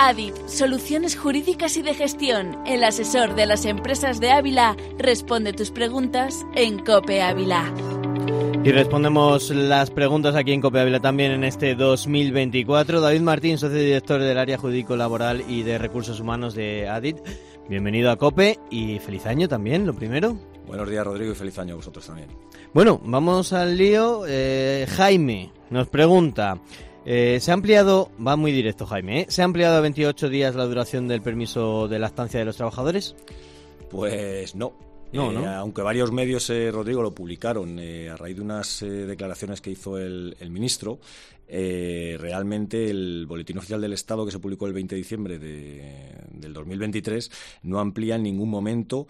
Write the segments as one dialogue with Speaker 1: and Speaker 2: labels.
Speaker 1: ADIT, soluciones jurídicas y de gestión. El asesor de las empresas de Ávila responde tus preguntas en COPE Ávila.
Speaker 2: Y respondemos las preguntas aquí en COPE Ávila también en este 2024. David Martín, socio director del área jurídico-laboral y de recursos humanos de ADIT. Bienvenido a COPE y feliz año también, lo primero.
Speaker 3: Buenos días, Rodrigo, y feliz año a vosotros también.
Speaker 2: Bueno, vamos al lío. Jaime nos pregunta... se ha ampliado, va muy directo Jaime, ¿se ha ampliado a 28 días la duración del permiso de lactancia de los trabajadores?
Speaker 3: Pues no.
Speaker 2: No.
Speaker 3: Aunque varios medios, Rodrigo, lo publicaron a raíz de unas declaraciones que hizo el ministro, realmente el Boletín Oficial del Estado, que se publicó el 20 de diciembre del 2023, no amplía en ningún momento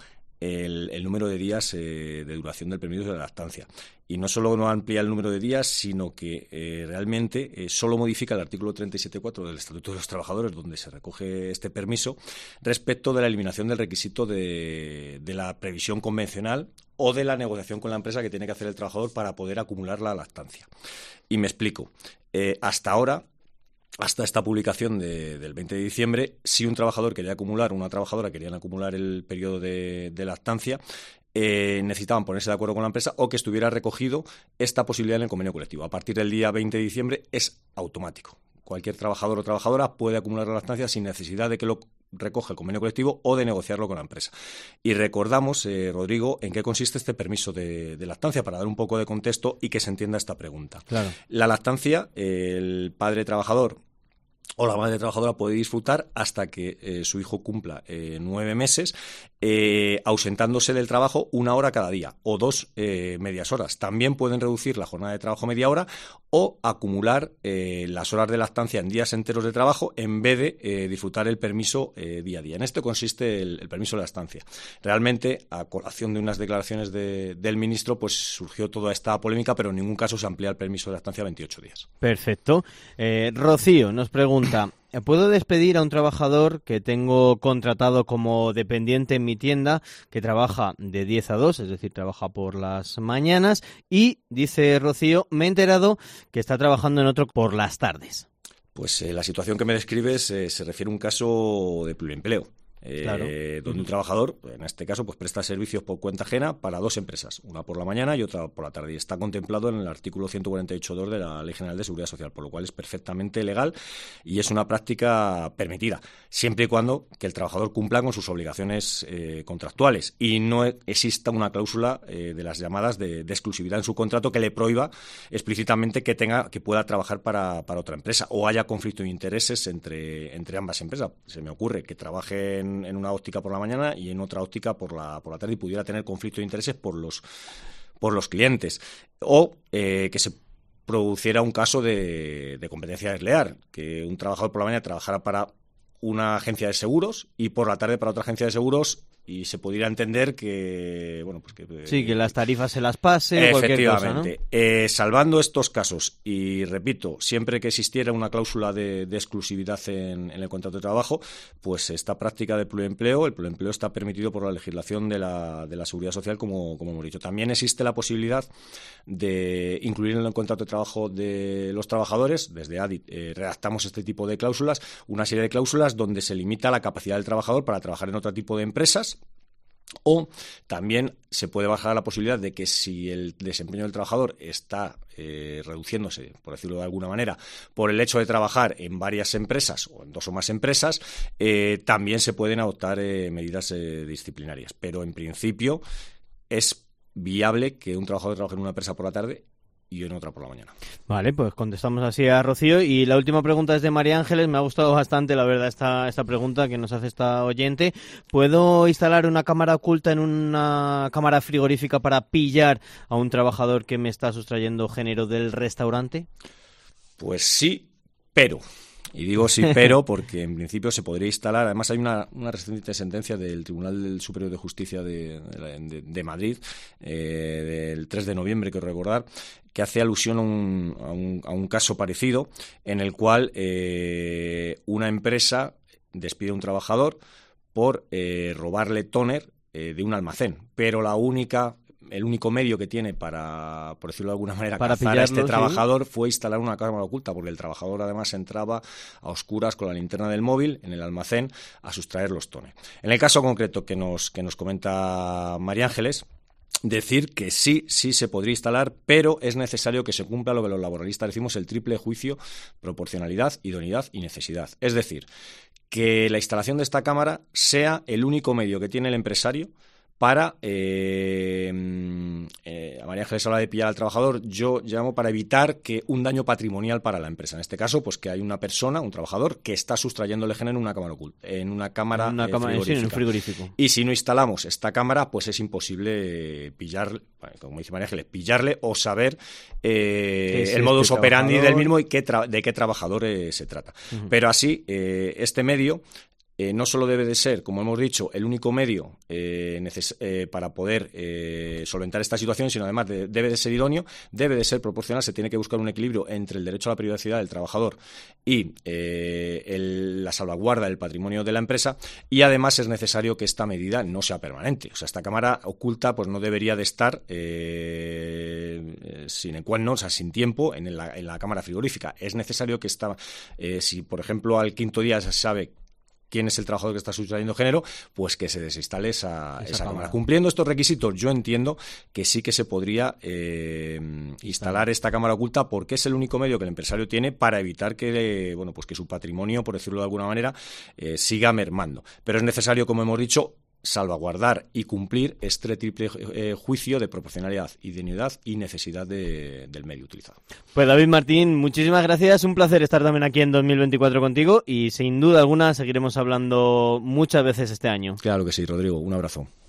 Speaker 3: el número de días de duración del permiso de lactancia. Y no solo no amplía el número de días, sino que realmente solo modifica el artículo 37.4 del Estatuto de los Trabajadores, donde se recoge este permiso, respecto de la eliminación del requisito de la previsión convencional o de la negociación con la empresa que tiene que hacer el trabajador para poder acumular la lactancia. Y me explico. Hasta ahora, hasta esta publicación del 20 de diciembre, si un trabajador quería acumular, una trabajadora querían acumular el periodo de lactancia, necesitaban ponerse de acuerdo con la empresa o que estuviera recogido esta posibilidad en el convenio colectivo. A partir del día 20 de diciembre es automático. Cualquier trabajador o trabajadora puede acumular la lactancia sin necesidad de que lo recoja el convenio colectivo o de negociarlo con la empresa. Y recordamos, Rodrigo, en qué consiste este permiso de lactancia, para dar un poco de contexto y que se entienda esta pregunta.
Speaker 2: Claro.
Speaker 3: La lactancia, el padre trabajador o la madre trabajadora puede disfrutar hasta que su hijo cumpla 9 meses, ausentándose del trabajo 1 hora cada día o 2 medias horas. También pueden reducir la jornada de trabajo media hora o acumular las horas de lactancia en días enteros de trabajo en vez de disfrutar el permiso día a día. En esto consiste el permiso de lactancia. Realmente, a colación de unas declaraciones del ministro, pues surgió toda esta polémica, pero en ningún caso se amplía el permiso de lactancia a 28 días.
Speaker 2: Perfecto. Rocío nos pregunta, ¿puedo despedir a un trabajador que tengo contratado como dependiente en mi tienda, que trabaja de 10 a 2, es decir, trabaja por las mañanas, y, dice Rocío, me he enterado que está trabajando en otro por las tardes?
Speaker 3: Pues la situación que me describes se refiere a un caso de pluriempleo.
Speaker 2: Claro.
Speaker 3: Donde un trabajador, en este caso, pues presta servicios por cuenta ajena para 2 empresas, una por la mañana y otra por la tarde, y está contemplado en el artículo 148.2 de la Ley General de Seguridad Social, por lo cual es perfectamente legal y es una práctica permitida, siempre y cuando que el trabajador cumpla con sus obligaciones contractuales y no exista una cláusula de las llamadas de exclusividad en su contrato que le prohíba explícitamente que pueda trabajar para otra empresa o haya conflicto de intereses entre ambas empresas. Se me ocurre que trabajen en una óptica por la mañana y en otra óptica por la tarde y pudiera tener conflicto de intereses por los clientes, o que se produciera un caso de competencia desleal, que un trabajador por la mañana trabajara para una agencia de seguros y por la tarde para otra agencia de seguros, y se pudiera entender que, bueno, pues que
Speaker 2: sí, que las tarifas se las pase o cualquier cosa, ¿no?
Speaker 3: Salvando estos casos, y repito, siempre que existiera una cláusula de exclusividad en el contrato de trabajo, pues esta práctica de pluriempleo, el pluriempleo está permitido por la legislación de la Seguridad Social, como hemos dicho. También existe la posibilidad de incluir en el contrato de trabajo de los trabajadores. Desde ADIT redactamos este tipo de cláusulas, una serie de cláusulas donde se limita la capacidad del trabajador para trabajar en otro tipo de empresas. O también se puede bajar la posibilidad de que si el desempeño del trabajador está reduciéndose, por decirlo de alguna manera, por el hecho de trabajar en varias empresas o en 2 o más empresas, también se pueden adoptar medidas disciplinarias. Pero en principio es viable que un trabajador trabaje en una empresa por la tarde y en otra por la mañana.
Speaker 2: Vale, pues contestamos así a Rocío. Y la última pregunta es de María Ángeles. Me ha gustado bastante, la verdad, esta pregunta que nos hace esta oyente. ¿Puedo instalar una cámara oculta en una cámara frigorífica para pillar a un trabajador que me está sustrayendo género del restaurante?
Speaker 3: Pues sí, pero... Y digo sí, pero porque en principio se podría instalar. Además, hay una reciente sentencia del Tribunal Superior de Justicia de Madrid, del 3 de noviembre, quiero recordar, que hace alusión a un caso parecido en el cual una empresa despide a un trabajador por robarle tóner de un almacén, pero la única el único medio que tiene para, por decirlo de alguna manera,
Speaker 2: para
Speaker 3: cazar a este
Speaker 2: pillarlo,
Speaker 3: trabajador, fue instalar una cámara oculta, porque el trabajador además entraba a oscuras con la linterna del móvil en el almacén a sustraer los tones. En el caso concreto que nos comenta María Ángeles, decir que sí se podría instalar, pero es necesario que se cumpla lo que los laboralistas decimos el triple juicio: proporcionalidad, idoneidad y necesidad. Es decir, que la instalación de esta cámara sea el único medio que tiene el empresario para, a María Ángeles habla de pillar al trabajador, yo llamo para evitar que un daño patrimonial para la empresa. En este caso, pues que hay una persona, un trabajador, que está sustrayendo el gen en una cámara oculta, en un frigorífico. Y si no instalamos esta cámara, pues es imposible pillar, como dice María Ángeles, pillarle o saber el modus operandi del mismo y de qué trabajador se trata. Uh-huh. Pero así, este medio no solo debe de ser, como hemos dicho, el único medio para poder solventar esta situación, sino además debe de ser idóneo, debe de ser proporcional. Se tiene que buscar un equilibrio entre el derecho a la privacidad del trabajador y la salvaguarda del patrimonio de la empresa, y además es necesario que esta medida no sea permanente. O sea, esta cámara oculta pues no debería de estar sin tiempo en la cámara frigorífica. Es necesario que si por ejemplo al quinto día se sabe quién es el trabajador que está sustrayendo género, pues que se desinstale esa cámara. Cumpliendo estos requisitos, yo entiendo que sí que se podría instalar esta cámara oculta, porque es el único medio que el empresario tiene para evitar que su patrimonio, por decirlo de alguna manera, siga mermando. Pero es necesario, como hemos dicho, salvaguardar y cumplir este triple juicio de proporcionalidad, idoneidad y necesidad del medio utilizado.
Speaker 2: Pues David Martín, muchísimas gracias, un placer estar también aquí en 2024 contigo y sin duda alguna seguiremos hablando muchas veces este año.
Speaker 3: Claro que sí, Rodrigo, un abrazo.